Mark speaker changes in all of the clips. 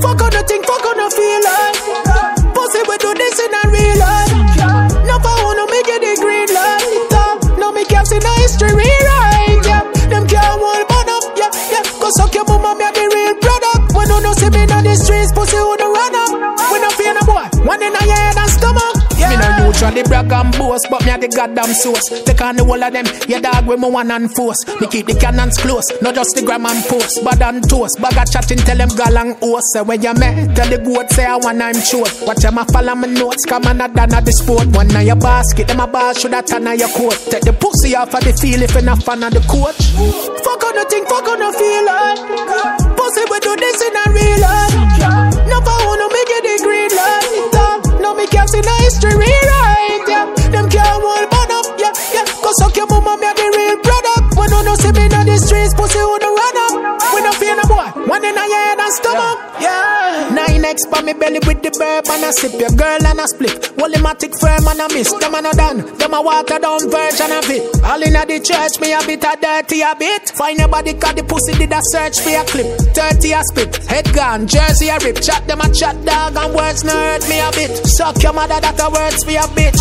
Speaker 1: Fuck on the thing, fuck on the feel like. Pussy we do this in a real life. No for wanna make it the green light. No me can't see no history rewrite. Yeah, them can't hold bun up. Yeah, yeah. Cause suck your mama me a the real product. When you no see me on the streets, pussy who the run up. We no fear no boy. One in a head and stomach. Me no usually brag and boast, but me a the goddamn source. Take on the whole of them, yeah dog with me one and force. Me keep the cannons close, not just the gram and post. Bad and toast, bag a chatting, tell them galang host. Say when you met, tell the goat say I want I'm short. Watch them a follow my notes, come on a done at the sport. One on your basket, them a ball should have turn on your coat. Take the pussy off of the field if you're not fan of the coach. Fuck on the thing, fuck on the feel like. Pussy we do this in a real life. No for wanna make it the green light. No me can't see no history rewrite, yeah. Them can't hold bun up, yeah, yeah. Cause suck your mama me a the real product. When you no see me on the streets, pussy who the run up. We no fear no boy, one in a head and stomach, yeah. 9X pa me belly with the burp and a sip. Your girl and a split, Wolimatic firm and a miss. Them a no done, them a water down version of it. All in a the church, me a bit a dirty a bit. Find your body cause the pussy did a search for a clip. 30 a spit, head gone, jersey a rip. Chat them a chat dog and words no hurt me a bit. Suck your mother that a words for a bitch.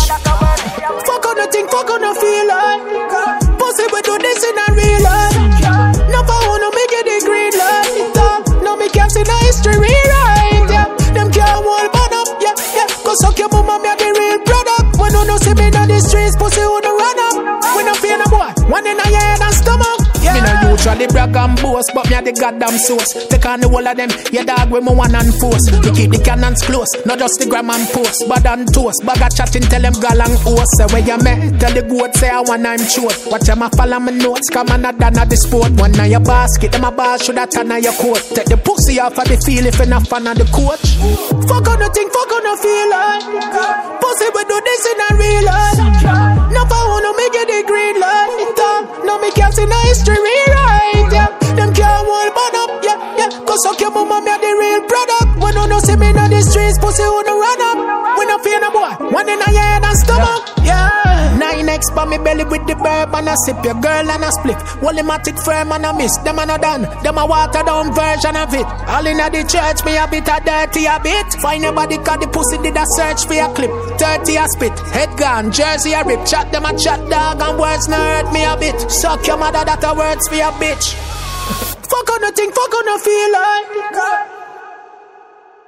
Speaker 1: Fuck on the thing, fuck on the feel like. Pussy we do this in a real life. No for wanna make it the green light. No me can't see no history rewrite, yeah. Them can't hold bun up, yeah, yeah. Cause suck your mama me a the real product. When you no see me on the streets, pussy who the run up. We no fear no boy, one in a head and stomach, yeah. Me no usually brag and boast, but me a the goddamn source. Take on the whole of them, yeah dog with me one and force. We keep the cannons close, not just the gram and post. Bad and toast, bag a chatting, tell them galang host. Say where you met, tell the goat say I want I'm short. Watch them a follow my notes, come on a done at the sport. One on your basket, them a ball should have turn on your coat. Take the pussy off of the field if you're not fan of the coach. Fuck on the thing, fuck on the feel like. Pussy we do this in a real life. No for wanna make it the green light. No me can't see no history rewrite, yeah. Them can't hold bun up, yeah, yeah. Cause suck your mama me a the real product. When you no see me on the streets, pussy who the run up. We no fear no boy, one in a head and stomach, yeah. 9X pa me belly with the burp and a sip. Your girl and a split, Wolimatic firm and a miss. Them a no done, them a water down version of it. All in a the church, me a bit a dirty a bit. Find your body cause the pussy did a search for a clip. 30 a spit, head gone, jersey a rip. Chat them a chat dog and words no hurt me a bit. Suck your mother that a words for a bitch. Fuck on the thing, fuck on the feel like.